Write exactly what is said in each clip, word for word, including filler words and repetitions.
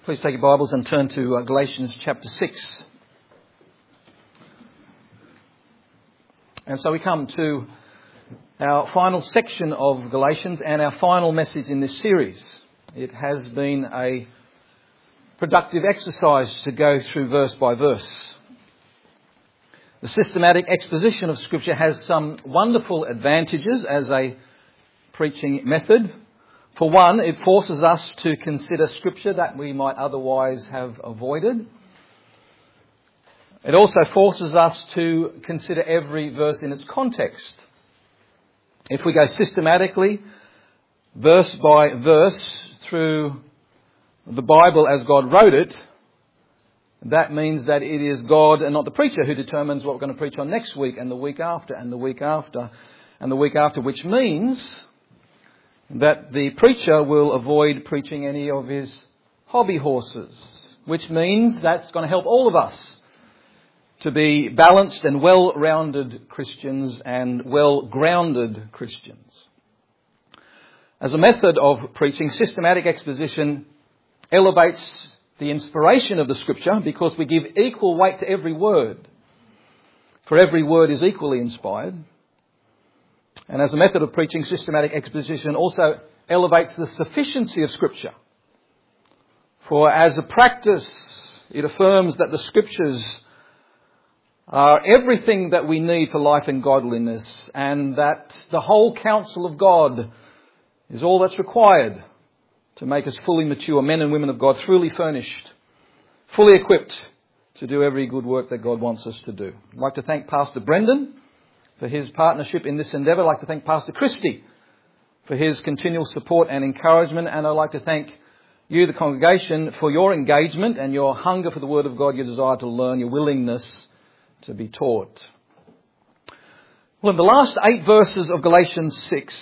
Please take your Bibles and turn to uh, Galatians chapter six. And so we come to our final section of Galatians and our final message in this series. It has been a productive exercise to go through verse by verse. The systematic exposition of Scripture has some wonderful advantages as a preaching method. For one, it forces us to consider Scripture that we might otherwise have avoided. It also forces us to consider every verse in its context. If we go systematically, verse by verse, through the Bible as God wrote it, that means that it is God and not the preacher who determines what we're going to preach on next week and the week after and the week after and the week after, which means that the preacher will avoid preaching any of his hobby horses, which means that's going to help all of us to be balanced and well-rounded Christians and well-grounded Christians. As a method of preaching, systematic exposition elevates the inspiration of the Scripture because we give equal weight to every word, for every word is equally inspired. And as a method of preaching, systematic exposition also elevates the sufficiency of Scripture. For as a practice, it affirms that the Scriptures are everything that we need for life and godliness, and that the whole counsel of God is all that's required to make us fully mature men and women of God, truly furnished, fully equipped to do every good work that God wants us to do. I'd like to thank Pastor Brendan for his partnership in this endeavour. I'd like to thank Pastor Christie for his continual support and encouragement. And I'd like to thank you, the congregation, for your engagement and your hunger for the Word of God, your desire to learn, your willingness to be taught. Well, in the last eight verses of Galatians six,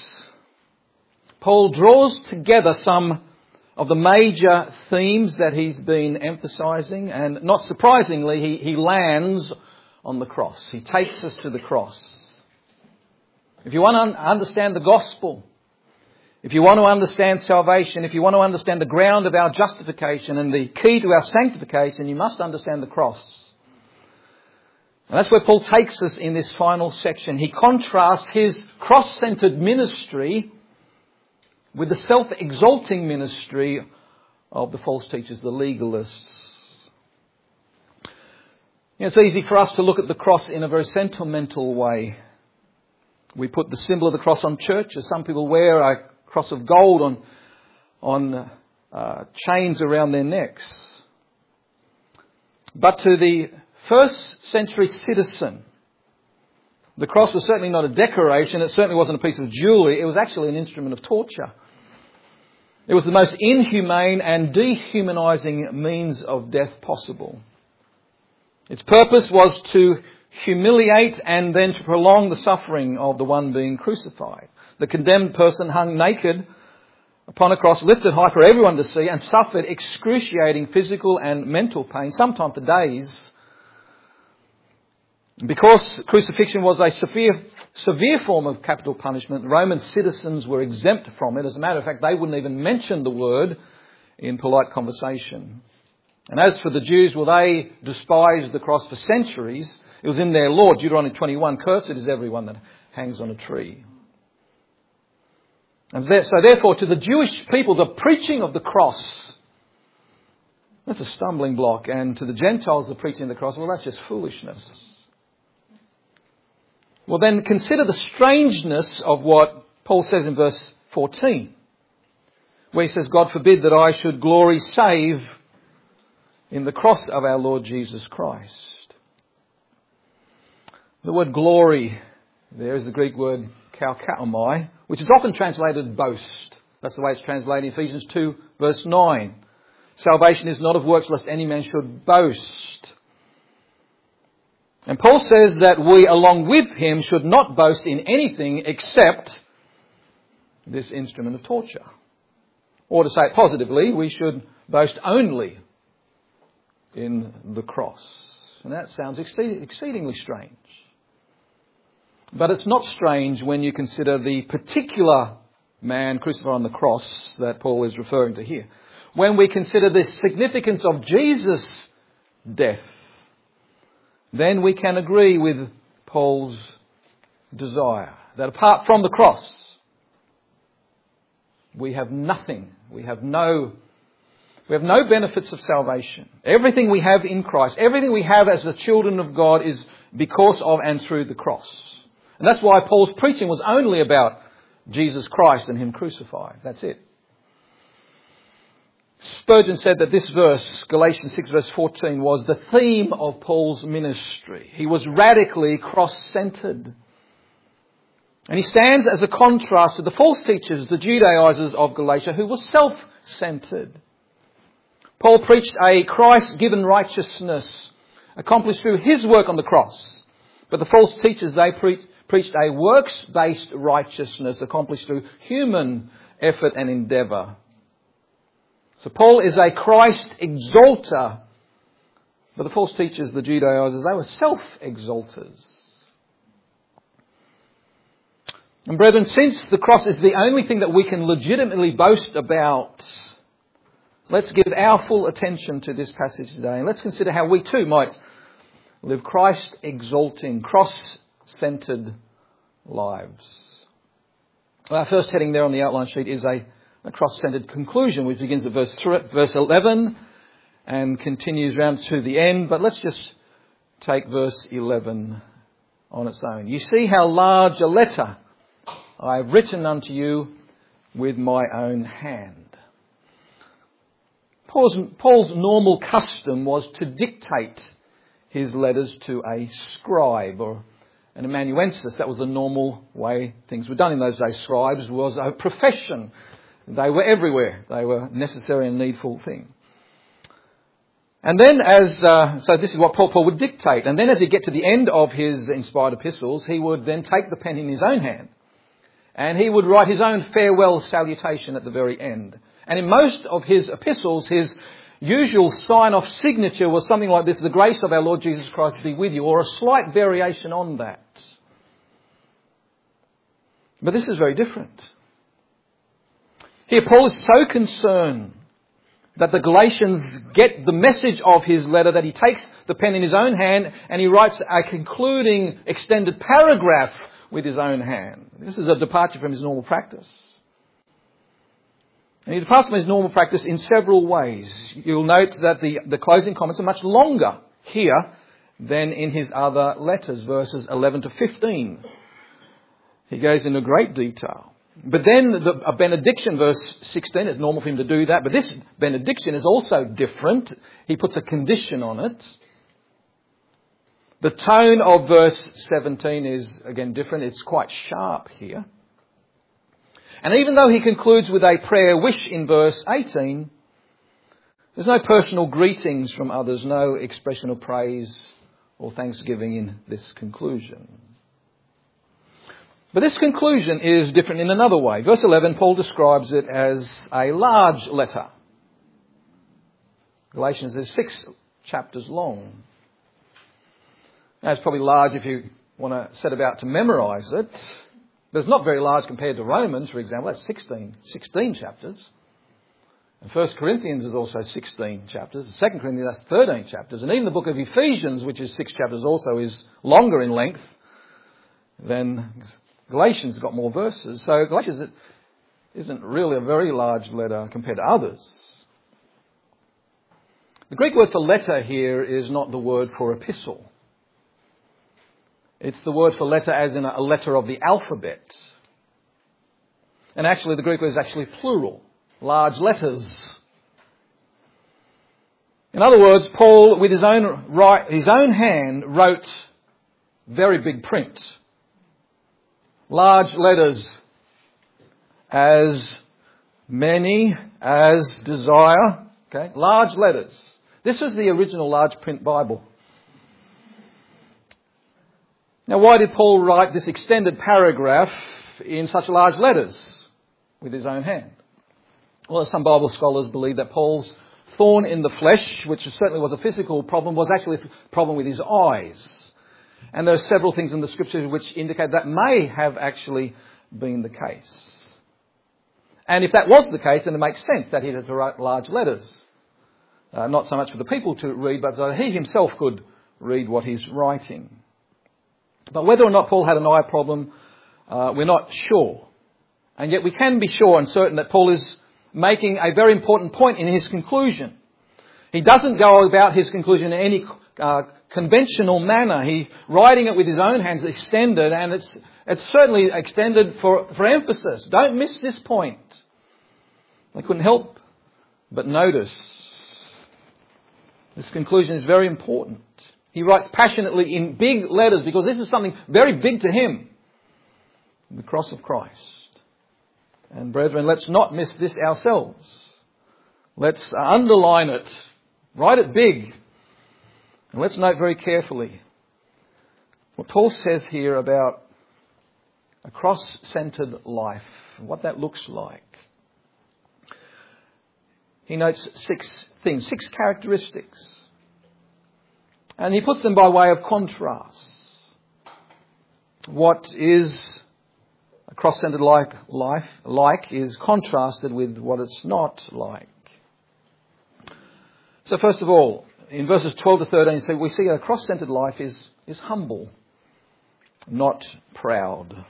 Paul draws together some of the major themes that he's been emphasising. And not surprisingly, he, he lands on the cross. He takes us to the cross. If you want to understand the gospel, if you want to understand salvation, if you want to understand the ground of our justification and the key to our sanctification, you must understand the cross. And that's where Paul takes us in this final section. He contrasts his cross-centered ministry with the self-exalting ministry of the false teachers, the legalists. You know, it's easy for us to look at the cross in a very sentimental way. We put the symbol of the cross on churches. Some people wear a cross of gold on, on uh, chains around their necks. But to the first century citizen, the cross was certainly not a decoration. It certainly wasn't a piece of jewellery. It was actually an instrument of torture. It was the most inhumane and dehumanising means of death possible. Its purpose was to humiliate and then to prolong the suffering of the one being crucified. The condemned person hung naked upon a cross, lifted high for everyone to see, and suffered excruciating physical and mental pain, sometimes for days. Because crucifixion was a severe, severe form of capital punishment, Roman citizens were exempt from it. As a matter of fact, they wouldn't even mention the word in polite conversation. And as for the Jews, well, they despised the cross for centuries. It was in their law, Deuteronomy twenty-one, cursed is everyone that hangs on a tree. And so therefore, to the Jewish people, the preaching of the cross, that's a stumbling block. And to the Gentiles, the preaching of the cross, well, that's just foolishness. Well, then consider the strangeness of what Paul says in verse fourteen, where he says, God forbid that I should glory save in the cross of our Lord Jesus Christ. The word glory there is the Greek word kaukaomai, which is often translated boast. That's the way it's translated in Ephesians two, verse nine. Salvation is not of works, lest any man should boast. And Paul says that we, along with him, should not boast in anything except this instrument of torture. Or to say it positively, we should boast only in the cross. And that sounds exceedingly strange. But it's not strange when you consider the particular man crucified on the cross that Paul is referring to here. when we consider the significance of Jesus' death, then we can agree with Paul's desire that apart from the cross, we have nothing. We have no, we have no benefits of salvation. Everything we have in Christ, everything we have as the children of God is because of and through the cross. And that's why Paul's preaching was only about Jesus Christ and Him crucified. That's it. Spurgeon said that this verse, Galatians six verse fourteen, was the theme of Paul's ministry. He was radically cross-centered. And he stands as a contrast to the false teachers, the Judaizers of Galatia, who were self-centered. Paul preached a Christ-given righteousness accomplished through His work on the cross. But the false teachers, they pre- preached a works-based righteousness accomplished through human effort and endeavour. So Paul is a Christ exalter, but the false teachers, the Judaizers, they were self-exalters. And brethren, since the cross is the only thing that we can legitimately boast about, let's give our full attention to this passage today. And let's consider how we too might live Christ-exalting, cross-centered lives. Well, our first heading there on the outline sheet is a, a cross-centered conclusion, which begins at verse, verse eleven and continues round to the end. But let's just take verse eleven on its own. You see how large a letter I have written unto you with my own hand. Paul's, Paul's normal custom was to dictate his letters to a scribe or an amanuensis. That was the normal way things were done in those days. Scribes was a profession. They were everywhere. They were a necessary and needful thing. And then as, uh, so this is what Paul, Paul would dictate. And then as he get to the end of his inspired epistles, he would then take the pen in his own hand. And he would write his own farewell salutation at the very end. And in most of his epistles, his usual sign-off signature was something like this: the grace of our Lord Jesus Christ be with you, or a slight variation on that. But this is very different. Here Paul is so concerned that the Galatians get the message of his letter that he takes the pen in his own hand and he writes a concluding extended paragraph with his own hand. This is a departure from his normal practice. And he departs from his normal practice in several ways. You'll note that the, the closing comments are much longer here than in his other letters, verses eleven to fifteen. He goes into great detail. But then the, a benediction, verse sixteen, it's normal for him to do that. But this benediction is also different. He puts a condition on it. The tone of verse seventeen is, again, different. It's quite sharp here. And even though he concludes with a prayer wish in verse eighteen, there's no personal greetings from others, no expression of praise or thanksgiving in this conclusion. But this conclusion is different in another way. Verse eleven, Paul describes it as a large letter. Galatians is six chapters long. Now, it's probably large if you want to set about to memorise it. But it's not very large compared to Romans, for example. That's sixteen, sixteen chapters. And First Corinthians is also sixteen chapters. Second Corinthians, that's thirteen chapters. And even the book of Ephesians, which is six chapters also, is longer in length than Galatians. Got more verses. So Galatians isn't really a very large letter compared to others. The Greek word for letter here is not the word for epistle. It's the word for letter as in a letter of the alphabet. And actually the Greek word is actually plural. Large letters. In other words, Paul, with his own right, his own hand, wrote very big print. Large letters. As many as desire. Okay, large letters. This is the original large print Bible. Now, why did Paul write this extended paragraph in such large letters with his own hand? Well, some Bible scholars believe that Paul's thorn in the flesh, which certainly was a physical problem, was actually a problem with his eyes. And there are several things in the Scriptures which indicate that may have actually been the case. And if that was the case, then it makes sense that he'd have to write large letters. Uh, not so much for the people to read, but so he himself could read what he's writing. But whether or not Paul had an eye problem, uh, we're not sure. And yet we can be sure and certain that Paul is making a very important point in his conclusion. He doesn't go about his conclusion in any uh, conventional manner. He's writing it with his own hands, extended, and it's it's certainly extended for, for emphasis. Don't miss this point. I couldn't help but notice this conclusion is very important. He writes passionately in big letters because this is something very big to him. The cross of Christ. And brethren, let's not miss this ourselves. Let's underline it. Write it big. And let's note very carefully what Paul says here about a cross-centered life, and what that looks like. He notes six things, six characteristics. And he puts them by way of contrast. What is a cross-centered life, life like is contrasted with what it's not like. So first of all, in verses twelve to thirteen, so we see a cross-centered life is, is humble, not proud.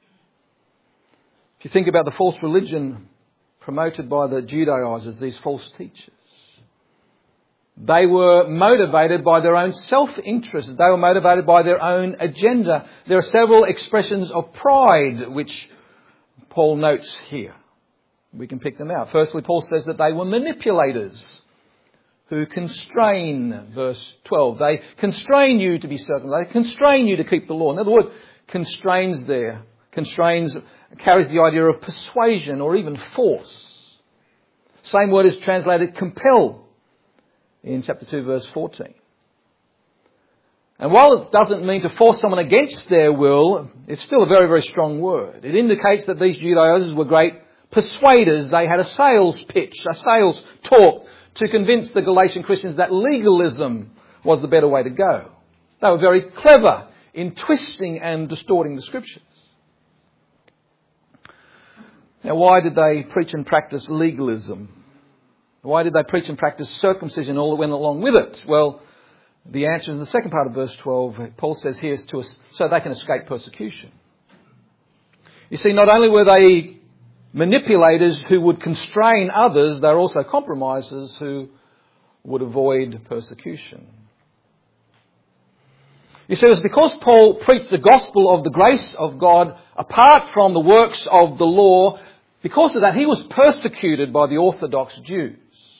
If you think about the false religion promoted by the Judaizers, these false teachers, they were motivated by their own self-interest. They were motivated by their own agenda. There are several expressions of pride which Paul notes here. We can pick them out. Firstly, Paul says that they were manipulators who constrain, verse twelve. They constrain you to be circumcised. They constrain you to keep the law. In other words, constrains there. Constrains carries the idea of persuasion or even force. Same word is translated compel in chapter two, verse fourteen. And while it doesn't mean to force someone against their will, it's still a very, very strong word. It indicates that these Judaizers were great persuaders. They had a sales pitch, a sales talk to convince the Galatian Christians that legalism was the better way to go. They were very clever in twisting and distorting the Scriptures. Now, why did they preach and practice legalism? Why did they preach and practice circumcision, all that went along with it? Well, the answer in the second part of verse twelve, Paul says here, is to so they can escape persecution. You see, not only were they manipulators who would constrain others, they were also compromisers who would avoid persecution. You see, it was because Paul preached the gospel of the grace of God apart from the works of the law. Because of that, he was persecuted by the Orthodox Jews.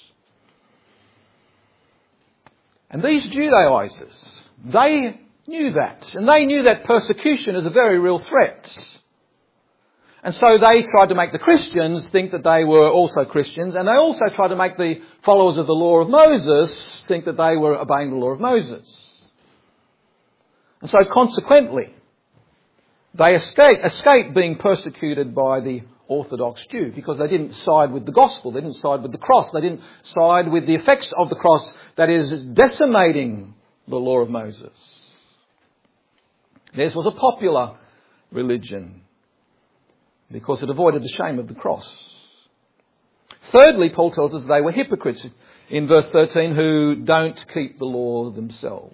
And these Judaizers, they knew that. And they knew that persecution is a very real threat. And so they tried to make the Christians think that they were also Christians. And they also tried to make the followers of the law of Moses think that they were obeying the law of Moses. And so consequently, they escaped, escaped being persecuted by the Orthodox Jew because they didn't side with the gospel. They didn't side with the cross. They didn't side with the effects of the cross that is decimating the law of Moses. Theirs was a popular religion because it avoided the shame of the cross. Thirdly, Paul tells us they were hypocrites in verse thirteen who don't keep the law themselves.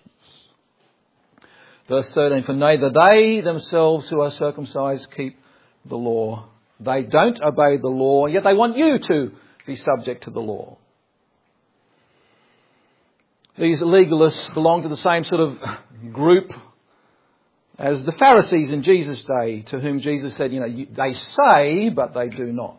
Verse thirteen, for neither they themselves who are circumcised keep the law. They don't obey the law, yet they want you to be subject to the law. These legalists belong to the same sort of group as the Pharisees in Jesus' day, to whom Jesus said, you know, they say, but they do not.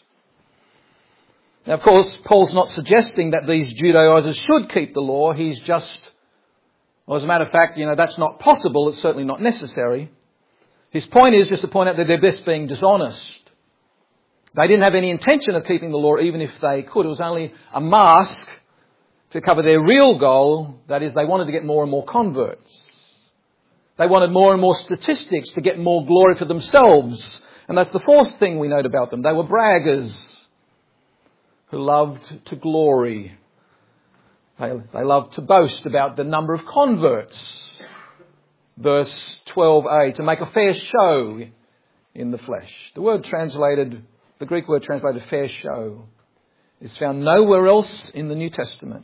Now, of course, Paul's not suggesting that these Judaizers should keep the law. He's just, well, as a matter of fact, you know, that's not possible. It's certainly not necessary. His point is just to point out that they're best being dishonest. They didn't have any intention of keeping the law, even if they could. It was only a mask to cover their real goal. That is, they wanted to get more and more converts. They wanted more and more statistics to get more glory for themselves. And that's the fourth thing we note about them. They were braggers who loved to glory. They, they loved to boast about the number of converts. Verse twelve a, to make a fair show in the flesh. The word translated the Greek word translated fair show, is found nowhere else in the New Testament.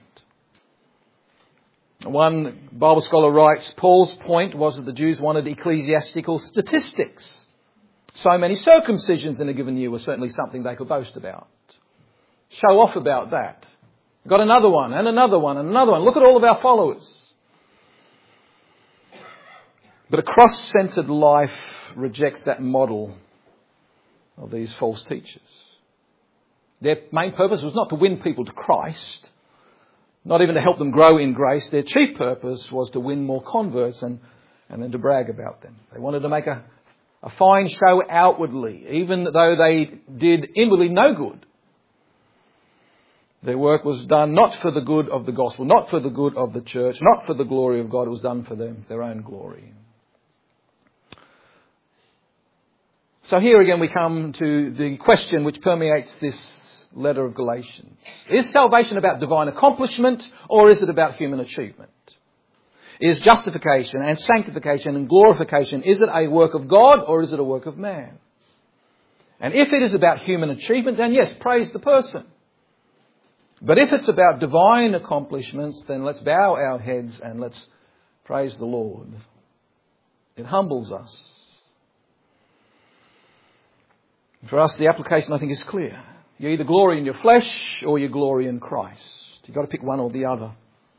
One Bible scholar writes, Paul's point was that the Jews wanted ecclesiastical statistics. So many circumcisions in a given year was certainly something they could boast about. Show off about that. Got another one, and another one, and another one. Look at all of our followers. But a cross-centered life rejects that model of these false teachers. Their main purpose was not to win people to Christ, not even to help them grow in grace. Their chief purpose was to win more converts and, and then to brag about them. They wanted to make a, a fine show outwardly, even though they did inwardly no good. Their work was done not for the good of the gospel, not for the good of the church, not for the glory of God. It was done for them, their own glory. So here again we come to the question which permeates this letter of Galatians. Is salvation about divine accomplishment, or is it about human achievement? Is justification and sanctification and glorification, is it a work of God or is it a work of man? And if it is about human achievement, then yes, praise the person. But if it's about divine accomplishments, then let's bow our heads and let's praise the Lord. It humbles us. For us, the application, I think, is clear. You either glory in your flesh or you glory in Christ. You've got to pick one or the other.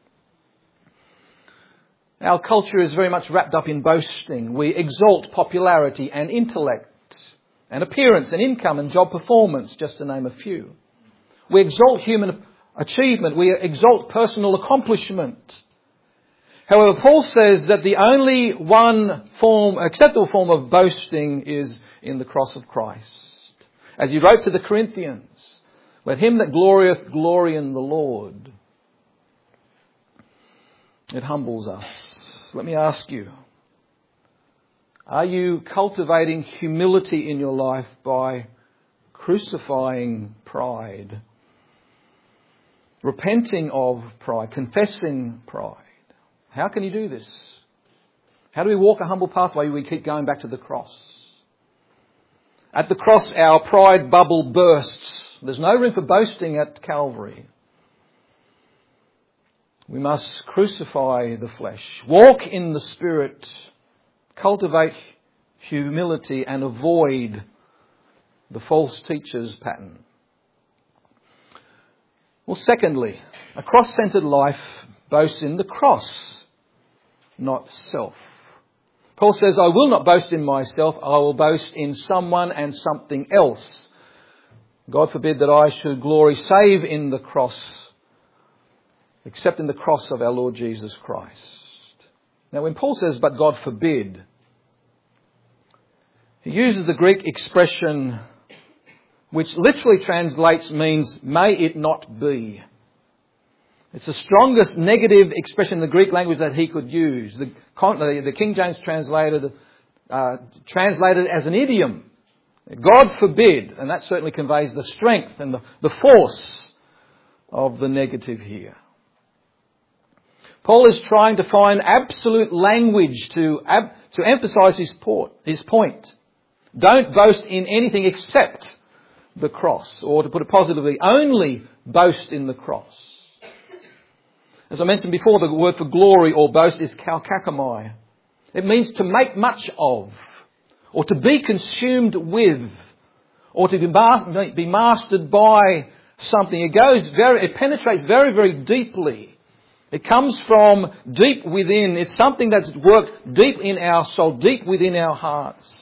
Our culture is very much wrapped up in boasting. We exalt popularity and intellect and appearance and income and job performance, just to name a few. We exalt human achievement. We exalt personal accomplishment. However, Paul says that the only one form, acceptable form of boasting is in the cross of Christ. As he wrote to the Corinthians, let him that glorieth glory in the Lord. It humbles us. Let me ask you, are you cultivating humility in your life by crucifying pride? Repenting of pride, confessing pride. How can you do this? How do we walk a humble pathway where we keep going back to the cross? At the cross, our pride bubble bursts. There's no room for boasting at Calvary. We must crucify the flesh, walk in the Spirit, cultivate humility and avoid the false teacher's pattern. Well, secondly, a cross-centered life boasts in the cross, not self. Paul says, I will not boast in myself, I will boast in someone and something else. God forbid that I should glory save in the cross, except in the cross of our Lord Jesus Christ. Now when Paul says, but God forbid, he uses the Greek expression which literally translates means, may it not be. It's the strongest negative expression in the Greek language that he could use. The, the King James translated, uh, translated as an idiom. God forbid. And that certainly conveys the strength and the, the force of the negative here. Paul is trying to find absolute language to, ab, to emphasize his, port, his point. Don't boast in anything except the cross. Or to put it positively, only boast in the cross. As I mentioned before, the word for glory or boast is kalkakamai. It means to make much of, or to be consumed with, or to be mastered by something. It goes very, it penetrates very, very deeply. It comes from deep within. It's something that's worked deep in our soul, deep within our hearts.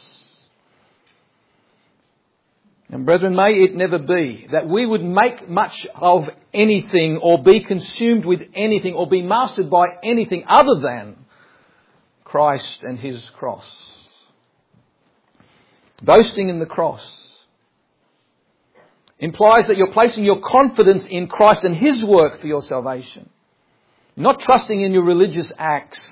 And brethren, may it never be that we would make much of anything or be consumed with anything or be mastered by anything other than Christ and His cross. Boasting in the cross implies that you're placing your confidence in Christ and His work for your salvation. Not trusting in your religious acts.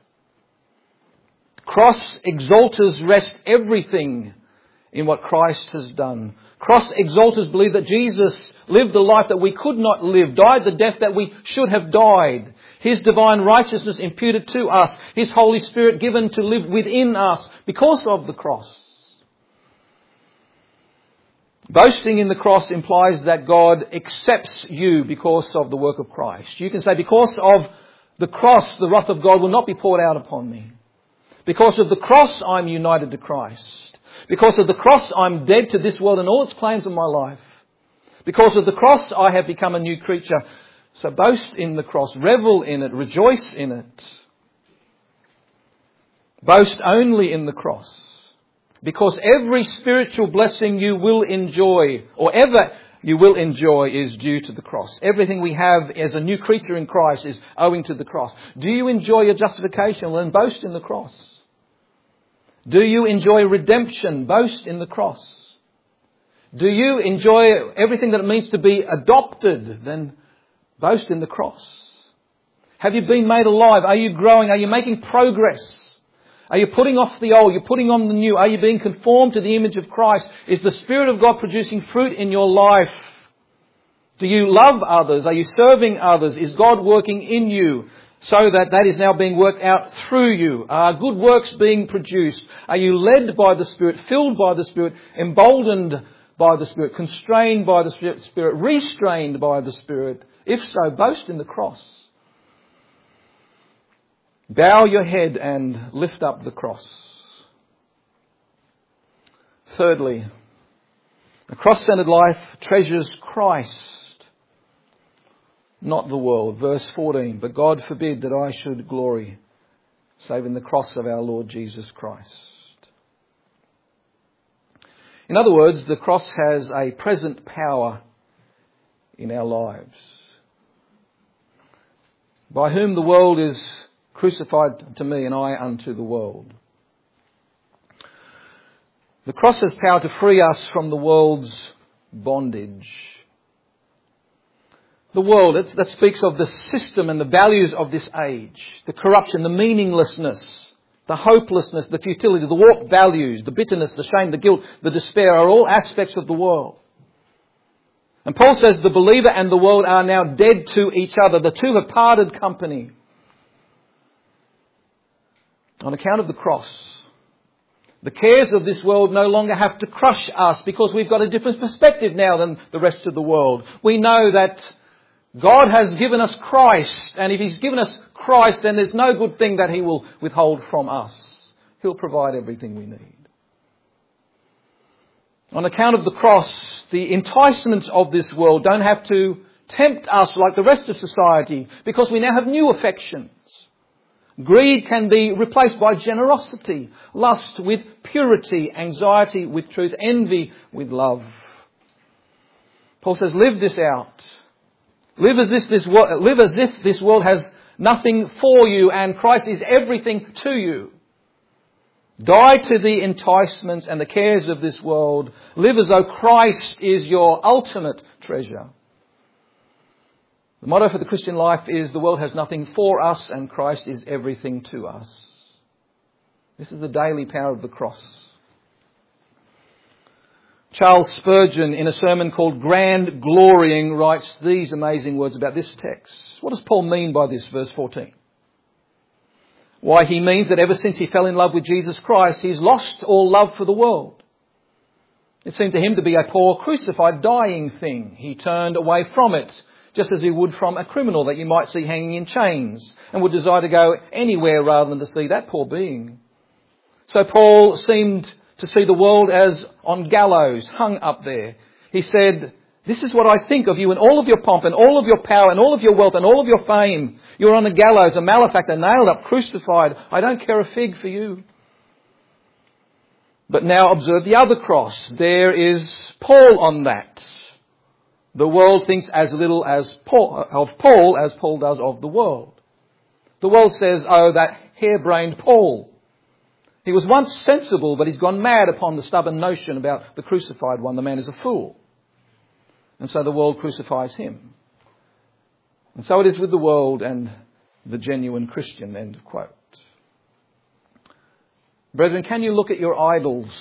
Cross exalters rest everything in what Christ has done. Cross exalters believe that Jesus lived the life that we could not live, died the death that we should have died. His divine righteousness imputed to us, His Holy Spirit given to live within us because of the cross. Boasting in the cross implies that God accepts you because of the work of Christ. You can say, because of the cross, the wrath of God will not be poured out upon me. Because of the cross, I'm united to Christ. Because of the cross, I'm dead to this world and all its claims of my life. Because of the cross, I have become a new creature. So boast in the cross, revel in it, rejoice in it. Boast only in the cross. Because every spiritual blessing you will enjoy, or ever you will enjoy, is due to the cross. Everything we have as a new creature in Christ is owing to the cross. Do you enjoy your justification? Well, then boast in the cross. Do you enjoy redemption? Boast in the cross. Do you enjoy everything that it means to be adopted? Then boast in the cross. Have you been made alive? Are you growing? Are you making progress? Are you putting off the old? You're putting on the new? Are you being conformed to the image of Christ? Is the Spirit of God producing fruit in your life? Do you love others? Are you serving others? Is God working in you so that that is now being worked out through you? Are good works being produced? Are you led by the Spirit, filled by the Spirit, emboldened by the Spirit, constrained by the Spirit, restrained by the Spirit? If so, boast in the cross. Bow your head and lift up the cross. Thirdly, a cross-centered life treasures Christ, not the world. Verse fourteen, but God forbid that I should glory save in the cross of our Lord Jesus Christ. In other words, the cross has a present power in our lives. By whom the world is crucified to me and I unto the world. The cross has power to free us from the world's bondage. The world, that speaks of the system and the values of this age. The corruption, the meaninglessness, the hopelessness, the futility, the warped values, the bitterness, the shame, the guilt, the despair are all aspects of the world. And Paul says the believer and the world are now dead to each other. The two have parted company. On account of the cross, the cares of this world no longer have to crush us because we've got a different perspective now than the rest of the world. We know that God has given us Christ, and if He's given us Christ, then there's no good thing that He will withhold from us. He'll provide everything we need. On account of the cross, the enticements of this world don't have to tempt us like the rest of society because we now have new affections. Greed can be replaced by generosity, lust with purity, anxiety with truth, envy with love. Paul says, live this out. Live as if this, live as if this world has nothing for you and Christ is everything to you. Die to the enticements and the cares of this world. Live as though Christ is your ultimate treasure. The motto for the Christian life is the world has nothing for us and Christ is everything to us. This is the daily power of the cross. Charles Spurgeon, in a sermon called Grand Glorying, writes these amazing words about this text. What does Paul mean by this, verse fourteen? Why, he means that ever since he fell in love with Jesus Christ, he's lost all love for the world. It seemed to him to be a poor, crucified, dying thing. He turned away from it, just as he would from a criminal that you might see hanging in chains, and would desire to go anywhere rather than to see that poor being. So Paul seemed to see the world as on gallows, hung up there. He said, this is what I think of you in all of your pomp and all of your power and all of your wealth and all of your fame. You're on a gallows, a malefactor, nailed up, crucified. I don't care a fig for you. But now observe the other cross. There is Paul on that. The world thinks as little as Paul, of Paul as Paul does of the world. The world says, oh, that harebrained Paul. He was once sensible, but he's gone mad upon the stubborn notion about the crucified one. The man is a fool. And so the world crucifies him. And so it is with the world and the genuine Christian. End of quote. Brethren, can you look at your idols?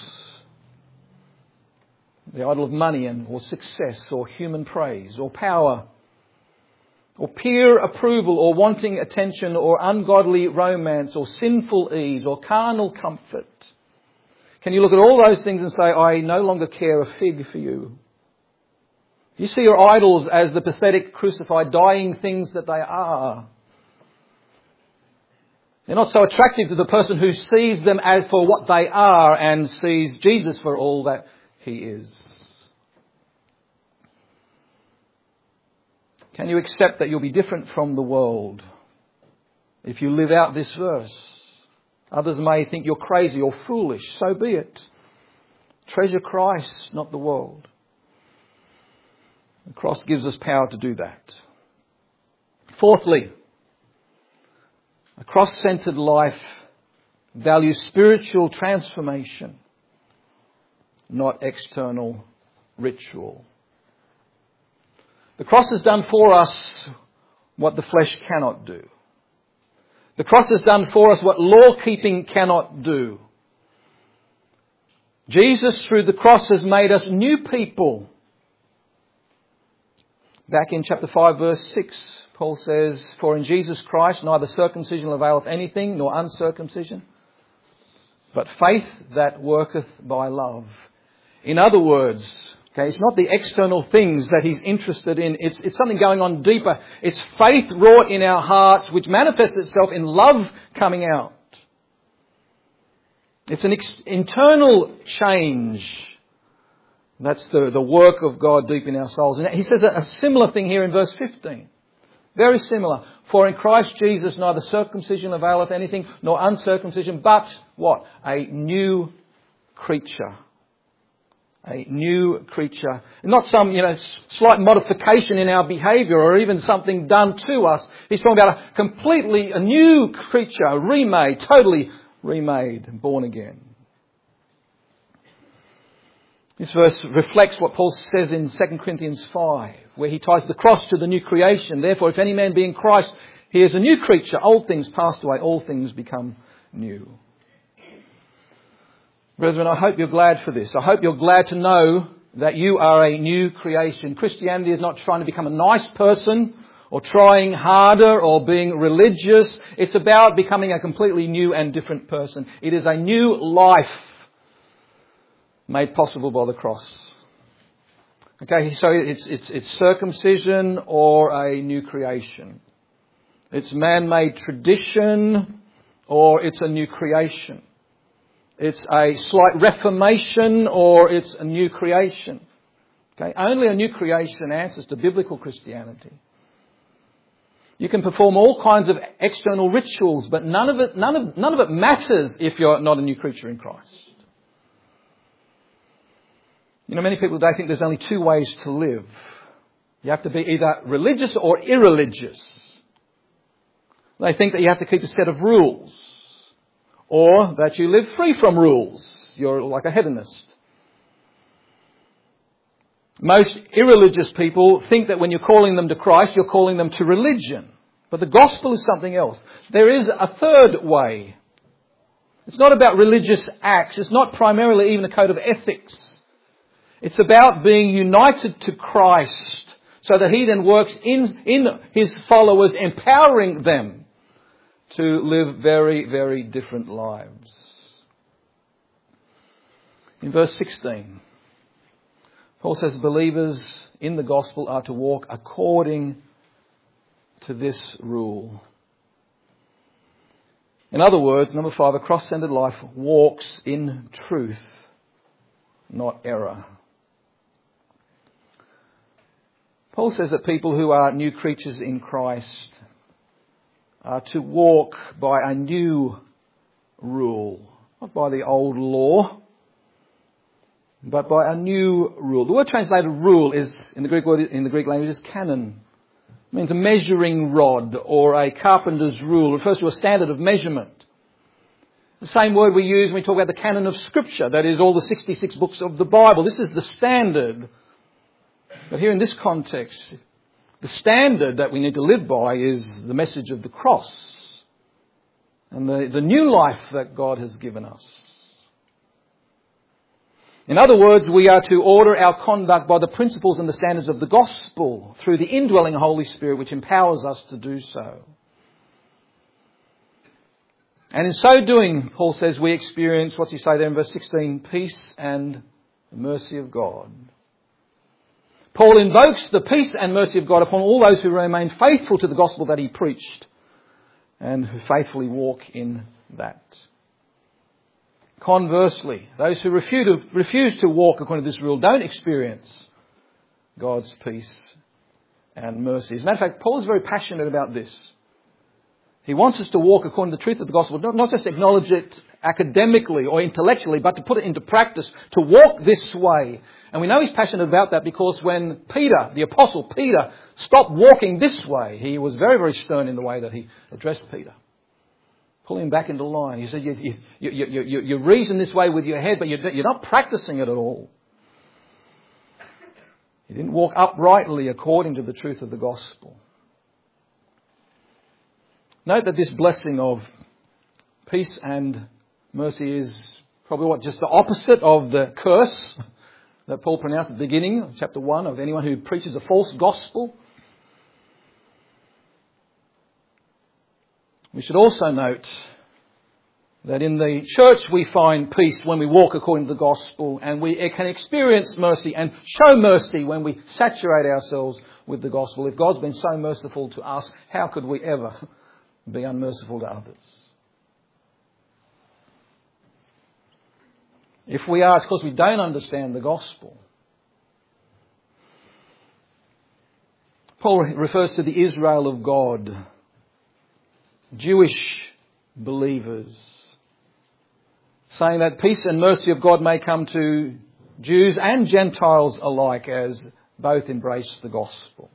The idol of money and or success or human praise or power or peer approval or wanting attention or ungodly romance or sinful ease or carnal comfort. Can you look at all those things and say, I no longer care a fig for you? You see your idols as the pathetic, crucified, dying things that they are. They're not so attractive to the person who sees them as for what they are and sees Jesus for all that he is. Can you accept that you'll be different from the world if you live out this verse? Others may think you're crazy or foolish. So be it. Treasure Christ, not the world. The cross gives us power to do that. Fourthly, a cross-centered life values spiritual transformation, not external ritual. The cross has done for us what the flesh cannot do. The cross has done for us what law-keeping cannot do. Jesus, through the cross, has made us new people. Back in chapter five, verse six, Paul says, for in Jesus Christ neither circumcision availeth anything, nor uncircumcision, but faith that worketh by love. In other words, okay, it's not the external things that he's interested in. It's, it's something going on deeper. It's faith wrought in our hearts, which manifests itself in love coming out. It's an ex- internal change. That's the, the work of God deep in our souls. And he says a, a similar thing here in verse fifteen. Very similar. For in Christ Jesus neither circumcision availeth anything, nor uncircumcision, but what? A new creature. A new creature. Not some, you know, slight modification in our behaviour or even something done to us. He's talking about a completely, a new creature, remade, totally remade, born again. This verse reflects what Paul says in Second Corinthians five, where he ties the cross to the new creation. Therefore, if any man be in Christ, he is a new creature. Old things passed away, all things become new. Brethren, I hope you're glad for this. I hope you're glad to know that you are a new creation. Christianity is not trying to become a nice person or trying harder or being religious. It's about becoming a completely new and different person. It is a new life made possible by the cross. Okay, so it's, it's, it's circumcision or a new creation. It's man-made tradition or it's a new creation. It's a slight reformation or it's a new creation. Okay, only a new creation answers to biblical Christianity. You can perform all kinds of external rituals, but none of it, none of, none of it matters if you're not a new creature in Christ. You know, many people today think there's only two ways to live. You have to be either religious or irreligious. They think that you have to keep a set of rules, or that you live free from rules. You're like a hedonist. Most irreligious people think that when you're calling them to Christ, you're calling them to religion. But the gospel is something else. There is a third way. It's not about religious acts. It's not primarily even a code of ethics. It's about being united to Christ so that he then works in, in his followers, empowering them to live very, very different lives. In verse sixteen, Paul says believers in the gospel are to walk according to this rule. In other words, number five, a cross-centered life walks in truth, not error. Paul says that people who are new creatures in Christ are to walk by a new rule, not by the old law, but by a new rule. The word translated rule is, in the Greek word, in the Greek language, is canon. It means a measuring rod or a carpenter's rule. It refers to a standard of measurement. The same word we use when we talk about the canon of Scripture, that is all the sixty-six books of the Bible. This is the standard. But here in this context, the standard that we need to live by is the message of the cross and the, the new life that God has given us. In other words, we are to order our conduct by the principles and the standards of the gospel through the indwelling Holy Spirit, which empowers us to do so. And in so doing, Paul says, we experience, what's he say there in verse sixteen, peace and the mercy of God. Paul invokes the peace and mercy of God upon all those who remain faithful to the gospel that he preached and who faithfully walk in that. Conversely, those who refuse to, refuse to walk according to this rule don't experience God's peace and mercy. As a matter of fact, Paul is very passionate about this. He wants us to walk according to the truth of the gospel, not, not just acknowledge it academically or intellectually, but to put it into practice, to walk this way. And we know he's passionate about that because when Peter, the apostle Peter, stopped walking this way, he was very, very stern in the way that he addressed Peter. Pull him back into line. He said, you, you, you, you, you, you reason this way with your head, but you're, you're not practicing it at all. You didn't walk uprightly according to the truth of the gospel. Note that this blessing of peace and mercy is probably what, just the opposite of the curse that Paul pronounced at the beginning of chapter one of anyone who preaches a false gospel. We should also note that in the church we find peace when we walk according to the gospel, and we can experience mercy and show mercy when we saturate ourselves with the gospel. If God's been so merciful to us, how could we ever be unmerciful to others? If we are, it's because we don't understand the gospel. Paul refers to the Israel of God, Jewish believers, saying that peace and mercy of God may come to Jews and Gentiles alike as both embrace the gospel.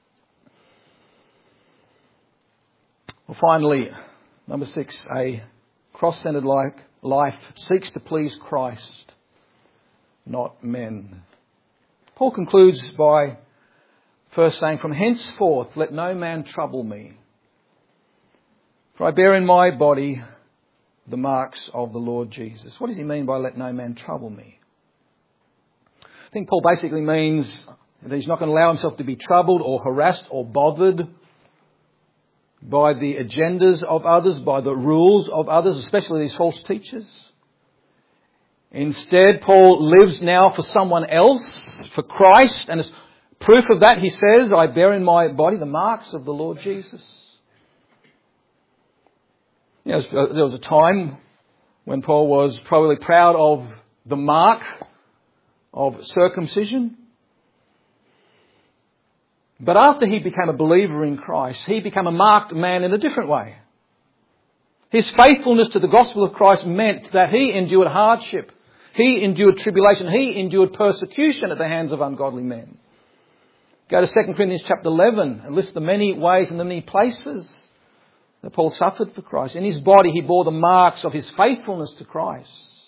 Well, finally, number six, a cross-centered life, life seeks to please Christ, not men. Paul concludes by first saying, from henceforth let no man trouble me, for I bear in my body the marks of the Lord Jesus. What does he mean by let no man trouble me? I think Paul basically means that he's not going to allow himself to be troubled or harassed or bothered by the agendas of others, by the rules of others, especially these false teachers. Instead, Paul lives now for someone else, for Christ, and as proof of that he says, I bear in my body the marks of the Lord Jesus. You know, there was a time when Paul was probably proud of the mark of circumcision. But after he became a believer in Christ, he became a marked man in a different way. His faithfulness to the gospel of Christ meant that he endured hardship. He endured tribulation. He endured persecution at the hands of ungodly men. Go to Second Corinthians chapter eleven and list the many ways and the many places that Paul suffered for Christ. In his body he bore the marks of his faithfulness to Christ.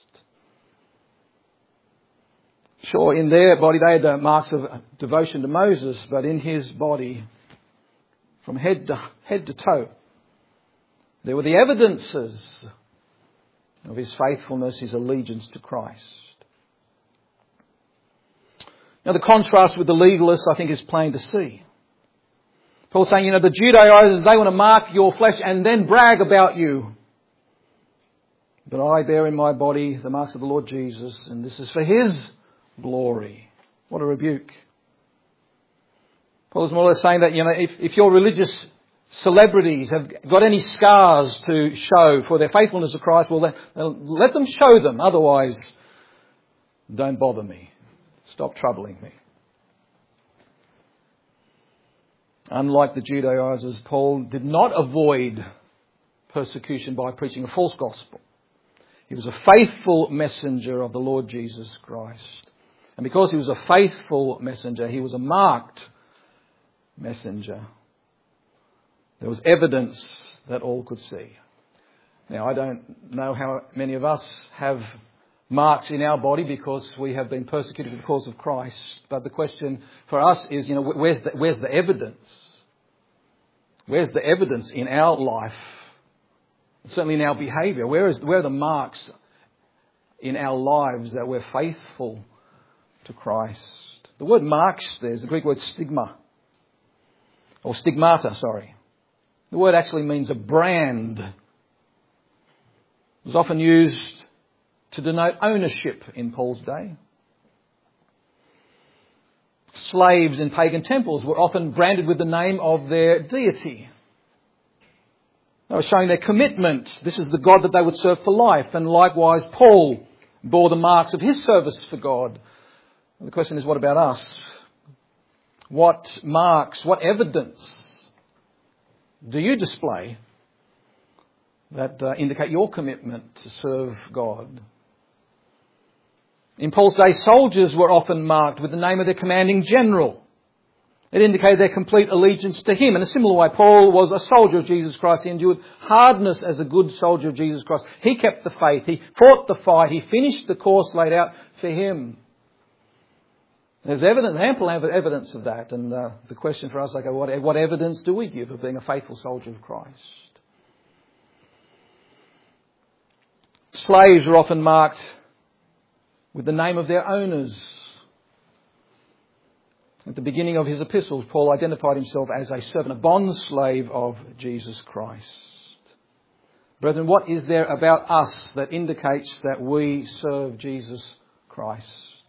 Sure, in their body they had the marks of devotion to Moses, but in his body, from head to, head to toe, there were the evidences of his faithfulness, his allegiance to Christ. Now the contrast with the legalists, I think, is plain to see. Paul's saying, you know, the Judaizers, they want to mark your flesh and then brag about you. But I bear in my body the marks of the Lord Jesus, and this is for his glory. What a rebuke. Paul is more or less saying that, you know, if, if your religious celebrities have got any scars to show for their faithfulness to Christ, well, then, let them show them. Otherwise, don't bother me. Stop troubling me. Unlike the Judaizers, Paul did not avoid persecution by preaching a false gospel. He was a faithful messenger of the Lord Jesus Christ. And because he was a faithful messenger, he was a marked messenger. There was evidence that all could see. Now, I don't know how many of us have marks in our body because we have been persecuted because of Christ. But the question for us is, you know, where's the, where's the evidence? Where's the evidence in our life? Certainly in our behaviour. Where is where are the marks in our lives that we're faithful to Christ? The word marks there is the Greek word stigma. Or stigmata, sorry. The word actually means a brand. It was often used to denote ownership in Paul's day. Slaves in pagan temples were often branded with the name of their deity. They were showing their commitment. This is the God that they would serve for life. And likewise, Paul bore the marks of his service for God. And the question is, what about us? What marks, what evidence do you display that uh, indicate your commitment to serve God? In Paul's day, soldiers were often marked with the name of their commanding general. It indicated their complete allegiance to him. In a similar way, Paul was a soldier of Jesus Christ. He endured hardness as a good soldier of Jesus Christ. He kept the faith. He fought the fight. He finished the course laid out for him. There's evidence, ample evidence of that. And uh, the question for us, okay, what, what evidence do we give of being a faithful soldier of Christ? Slaves are often marked with the name of their owners. At the beginning of his epistles, Paul identified himself as a servant, a bond slave of Jesus Christ. Brethren, what is there about us that indicates that we serve Jesus Christ?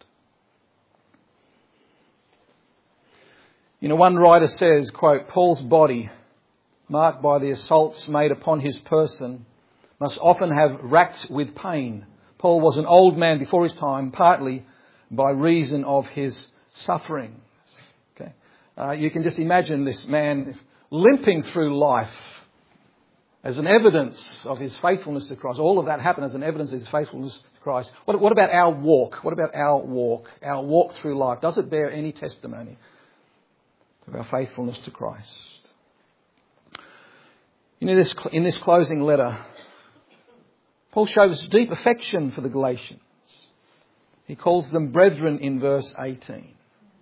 You know, one writer says, quote, Paul's body, marked by the assaults made upon his person, must often have racked with pain. Paul was an old man before his time, partly by reason of his sufferings. Okay, uh, you can just imagine this man limping through life as an evidence of his faithfulness to Christ. All of that happened as an evidence of his faithfulness to Christ. What, what about our walk? What about our walk? Our walk through life. Does it bear any testimony of our faithfulness to Christ? You know, this, in this closing letter, Paul shows deep affection for the Galatians. He calls them brethren in verse eighteen.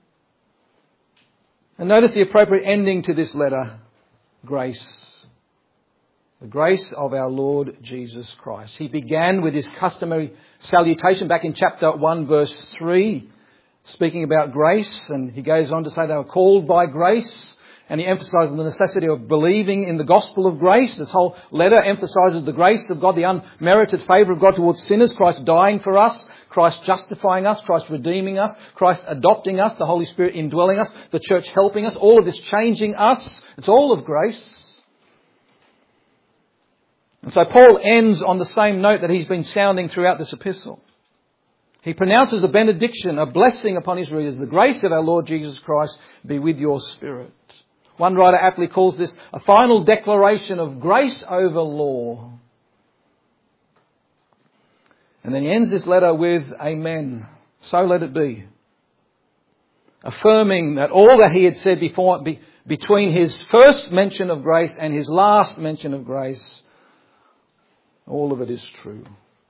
And notice the appropriate ending to this letter, grace. The grace of our Lord Jesus Christ. He began with his customary salutation back in chapter one verse three, speaking about grace, and he goes on to say they were called by grace. And he emphasises the necessity of believing in the gospel of grace. This whole letter emphasises the grace of God, the unmerited favour of God towards sinners, Christ dying for us, Christ justifying us, Christ redeeming us, Christ adopting us, the Holy Spirit indwelling us, the church helping us, all of this changing us. It's all of grace. And so Paul ends on the same note that he's been sounding throughout this epistle. He pronounces a benediction, a blessing upon his readers. The grace of our Lord Jesus Christ be with your spirit. One writer aptly calls this a final declaration of grace over law. And then he ends this letter with amen. So let it be. Affirming that all that he had said before, be, between his first mention of grace and his last mention of grace, all of it is true.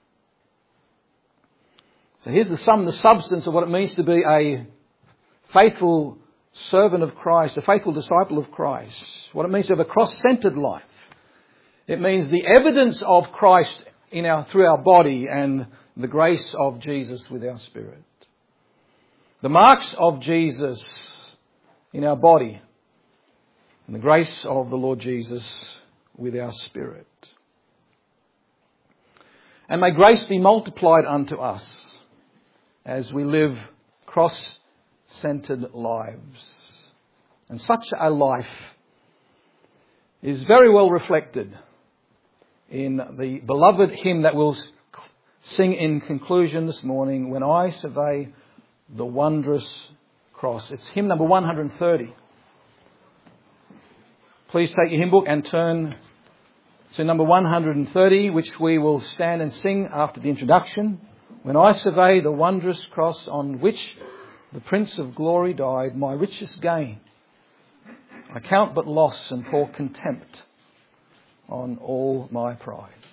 So here's the sum, the substance of what it means to be a faithful servant of Christ, a faithful disciple of Christ. What it means to have a cross-centered life. It means the evidence of Christ in our through our body and the grace of Jesus with our spirit. The marks of Jesus in our body and the grace of the Lord Jesus with our spirit. And may grace be multiplied unto us as we live cross-centered lives. And such a life is very well reflected in the beloved hymn that we'll sing in conclusion this morning, When I Survey the Wondrous Cross. It's hymn number one hundred thirty. Please take your hymn book and turn to number one hundred thirty, which we will stand and sing after the introduction. When I survey the wondrous cross on which the Prince of Glory died, my richest gain I count but loss and pour contempt on all my pride.